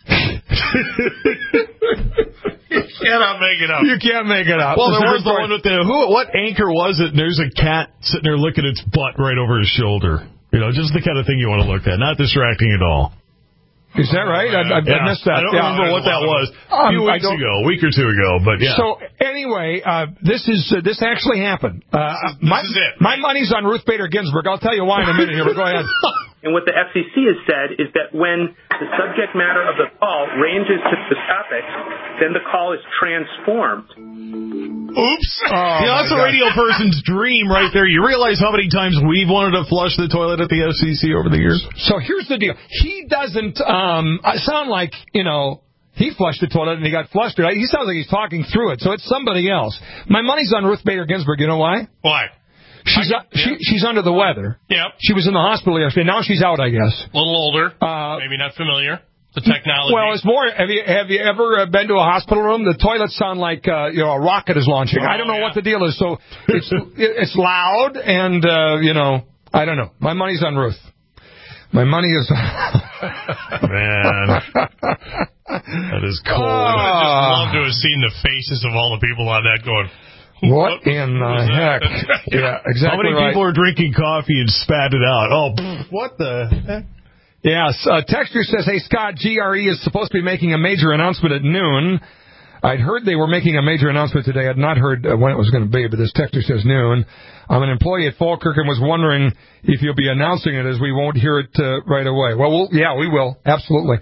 Speaker 5: cannot make it up.
Speaker 2: You can't make it up.
Speaker 4: Well, there was the one with what anchor was it? And there's a cat sitting there licking its butt right over his shoulder. Just the kind of thing you want to look at. Not distracting at all.
Speaker 2: Is that right? I missed that.
Speaker 4: I don't remember what that was. A few weeks ago, a week or two ago, but yeah.
Speaker 2: So anyway, this actually happened.
Speaker 5: This is it.
Speaker 2: My money's on Ruth Bader Ginsburg. I'll tell you why in a minute here, but go ahead.
Speaker 6: And what the FCC has said is that when the subject matter of the call ranges to the topic, then the call is transformed.
Speaker 4: Oops. That's a radio person's dream right there. You realize how many times we've wanted to flush the toilet at the FCC over the years?
Speaker 2: So here's the deal. He doesn't sound like, he flushed the toilet and he got flustered. He sounds like he's talking through it, so it's somebody else. My money's on Ruth Bader Ginsburg. You know why?
Speaker 5: Why?
Speaker 2: She's under the weather.
Speaker 5: Yep.
Speaker 2: She was in the hospital yesterday. Now she's out, I guess.
Speaker 5: A little older. Maybe not familiar. The technology.
Speaker 2: Well, it's more. Have you ever been to a hospital room? The toilets sound like a rocket is launching. I don't know what the deal is. So it's loud and I don't know. My money's on Ruth. My money is.
Speaker 4: Man, that is cold.
Speaker 5: I would just love to have seen the faces of all the people on that going.
Speaker 2: What in the heck? Yeah, exactly.
Speaker 4: How many people are drinking coffee and spat it out? Oh, what the heck?
Speaker 2: Yes. Texter says, hey, Scott, GRE is supposed to be making a major announcement at noon. I'd heard they were making a major announcement today. I'd not heard when it was going to be, but this texter says noon. I'm an employee at Falkirk and was wondering if you'll be announcing it, as we won't hear it right away. Well, we will. Absolutely.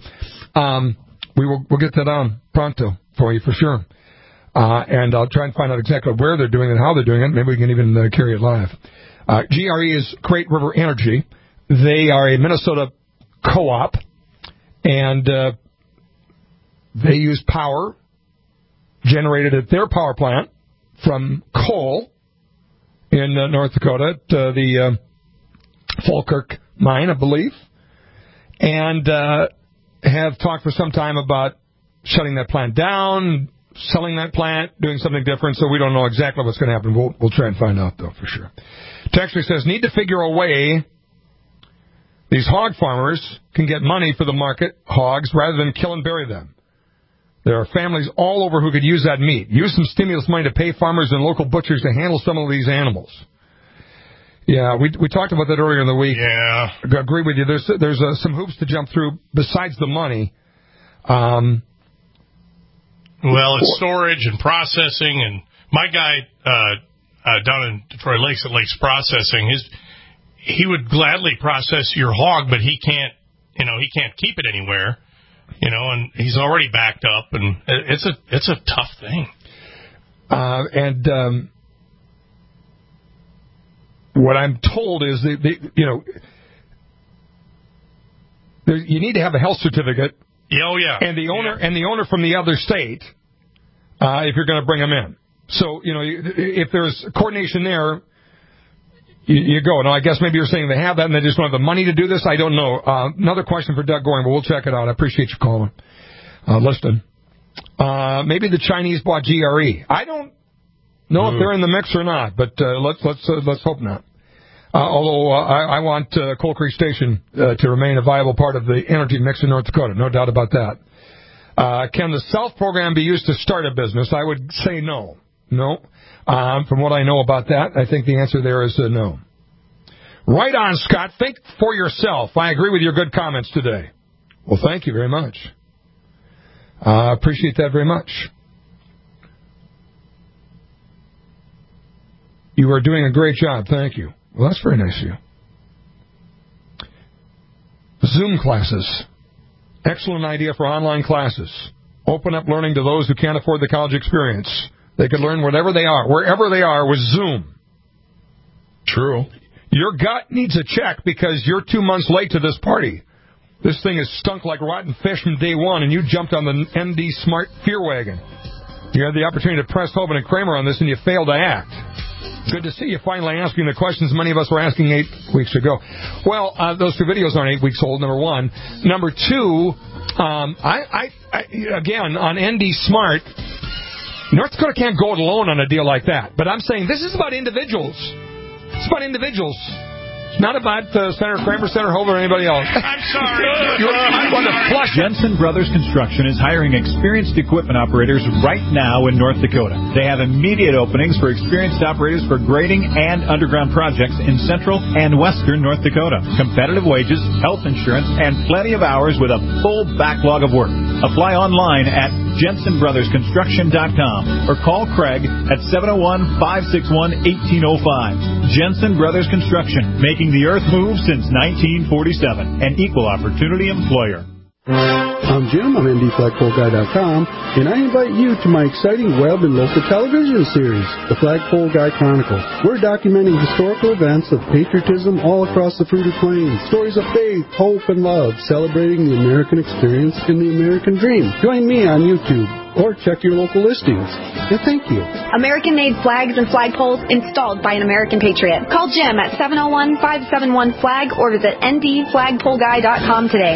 Speaker 2: We'll get that on pronto for you for sure. And I'll try and find out exactly where they're doing it and how they're doing it. Maybe we can even carry it live. GRE is Great River Energy. They are a Minnesota co-op, and they use power generated at their power plant from coal in North Dakota at the Falkirk mine, I believe, and have talked for some time about shutting that plant down, selling that plant, doing something different, so we don't know exactly what's going to happen. We'll try and find out, though, for sure. Texter says, need to figure a way these hog farmers can get money for the market hogs rather than kill and bury them. There are families all over who could use that meat. Use some stimulus money to pay farmers and local butchers to handle some of these animals. Yeah, we talked about that earlier in the week.
Speaker 5: Yeah.
Speaker 2: I agree with you. There's some hoops to jump through besides the money.
Speaker 5: Well, it's storage and processing, and my guy down in Detroit Lakes at Lakes Processing, he would gladly process your hog, but he can't keep it anywhere, and he's already backed up, and it's a tough thing.
Speaker 2: What I'm told is you need to have a health certificate.
Speaker 5: Oh yeah.
Speaker 2: And the owner from the other state, if you're going to bring them in. So if there's coordination there, You go. Now, I guess maybe you're saying they have that and they just don't have the money to do this. I don't know. Another question for Doug Goring, but we'll check it out. I appreciate you calling. Listen, maybe the Chinese bought GRE. I don't know if they're in the mix or not, but let's hope not. Although I want Coal Creek Station to remain a viable part of the energy mix in North Dakota, no doubt about that. Can the SELF program be used to start a business? I would say no. No. From what I know about that, I think the answer there is no. Right on, Scott. Think for yourself. I agree with your good comments today. Well, thank you very much. I appreciate that very much. You are doing a great job. Thank you. Well, that's very nice of you. Zoom classes. Excellent idea for online classes. Open up learning to those who can't afford the college experience. They could learn wherever they are with Zoom.
Speaker 4: True.
Speaker 2: Your gut needs a check because you're 2 months late to this party. This thing has stunk like rotten fish from day one, and you jumped on the MD Smart Fear Wagon. You had the opportunity to press Hoban and Kramer on this, and you failed to act. Good to see you finally asking the questions many of us were asking 8 weeks ago. Well, those 2 videos aren't 8 weeks old, number one. Number two, again, on ND Smart, North Dakota can't go it alone on a deal like that. But I'm saying this is about individuals. It's about individuals. It's not about Senator Kramer, Senator Hoban, or anybody else.
Speaker 5: I'm sorry.
Speaker 2: I'm going to flush.
Speaker 3: Jensen Brothers Construction is hiring experienced equipment operators right now in North Dakota. They have immediate openings for experienced operators for grading and underground projects in central and western North Dakota. Competitive wages, health insurance, and plenty of hours with a full backlog of work. Apply online at JensenBrothersConstruction.com or call Craig at 701-561-1805. Jensen Brothers Construction, making the earth move since 1947. An equal opportunity employer.
Speaker 7: I'm Jim on MDFlagpoleGuy.com, and I invite you to my exciting web and local television series, The Flagpole Guy Chronicles. We're documenting historical events of patriotism all across the Fruita Plains, stories of faith, hope, and love, celebrating the American experience and the American dream. Join me on YouTube or check your local listings. And thank you.
Speaker 8: American-made flags and flagpoles installed by an American patriot. Call Jim at 701-571-FLAG or visit ndflagpoleguy.com today.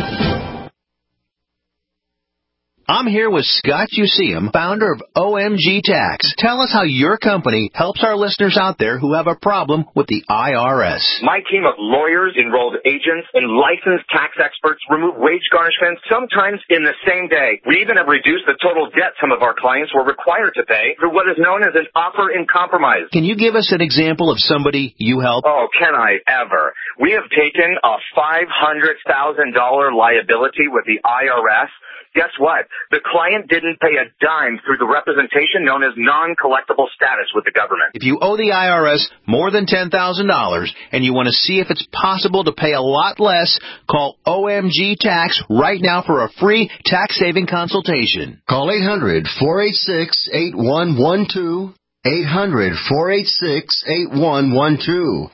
Speaker 9: I'm here with Scott Useum, founder of OMG Tax. Tell us how your company helps our listeners out there who have a problem with the IRS.
Speaker 10: My team of lawyers, enrolled agents, and licensed tax experts remove wage garnishments sometimes in the same day. We even have reduced the total debt some of our clients were required to pay through what is known as an offer in compromise.
Speaker 9: Can you give us an example of somebody you help?
Speaker 10: Oh, can I ever? We have taken a $500,000 liability with the IRS. Guess what? The client didn't pay a dime through the representation known as non-collectible status with the government.
Speaker 9: If you owe the IRS more than $10,000 and you want to see if it's possible to pay a lot less, call OMG Tax right now for a free tax-saving consultation.
Speaker 24: Call 800-486-8112. 800-486-8112.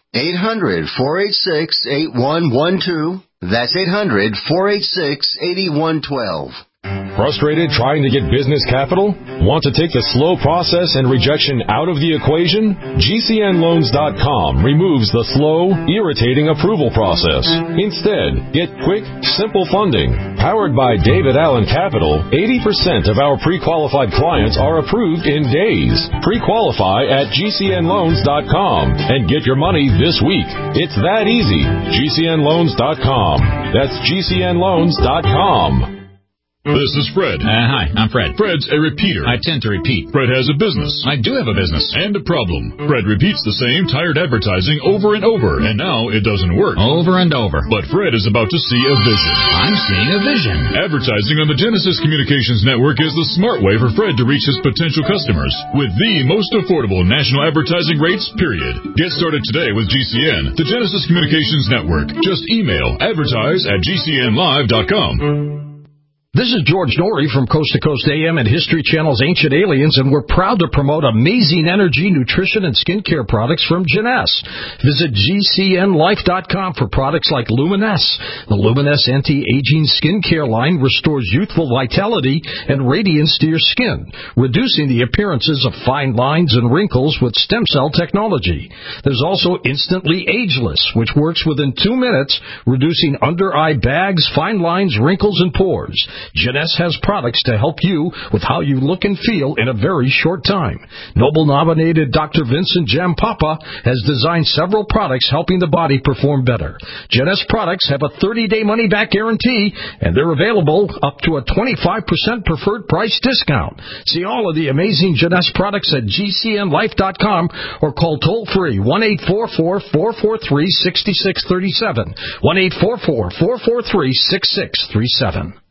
Speaker 24: 800-486-8112. That's 800-486-8112.
Speaker 26: Frustrated trying to get business capital? Want to take the slow process and rejection out of the equation? GCNLoans.com removes the slow, irritating approval process. Instead, get quick, simple funding. Powered by David Allen Capital, 80% of our pre-qualified clients are approved in days. Pre-qualify at GCNLoans.com and get your money this week. It's that easy. GCNLoans.com. That's GCNLoans.com.
Speaker 27: This is Fred.
Speaker 28: Hi, I'm Fred.
Speaker 27: Fred's a repeater.
Speaker 28: I tend to repeat.
Speaker 27: Fred has a business.
Speaker 28: I do have a business.
Speaker 27: And a problem. Fred repeats the same tired advertising over and over, and now it doesn't work.
Speaker 28: Over and over.
Speaker 27: But Fred is about to see a vision.
Speaker 28: I'm seeing a vision.
Speaker 27: Advertising on the Genesis Communications Network is the smart way for Fred to reach his potential customers with the most affordable national advertising rates, period. Get started today with GCN, the Genesis Communications Network. Just email advertise@gcnlive.com.
Speaker 22: This is George Norrie from Coast to Coast AM and History Channel's Ancient Aliens, and we're proud to promote amazing energy, nutrition, and skincare products from Jeunesse. Visit GCNLife.com for products like Luminesse. The Luminesse anti-aging skincare line restores youthful vitality and radiance to your skin, reducing the appearances of fine lines and wrinkles with stem cell technology. There's also Instantly Ageless, which works within 2 minutes, reducing under-eye bags, fine lines, wrinkles, and pores. Jeunesse has products to help you with how you look and feel in a very short time. Nobel-nominated Dr. Vincent Jampapa has designed several products helping the body perform better. Jeunesse products have a 30-day money-back guarantee, and they're available up to a 25% preferred price discount. See all of the amazing Jeunesse products at GCNLife.com or call toll-free 1-844-443-6637, 1-844-443-6637.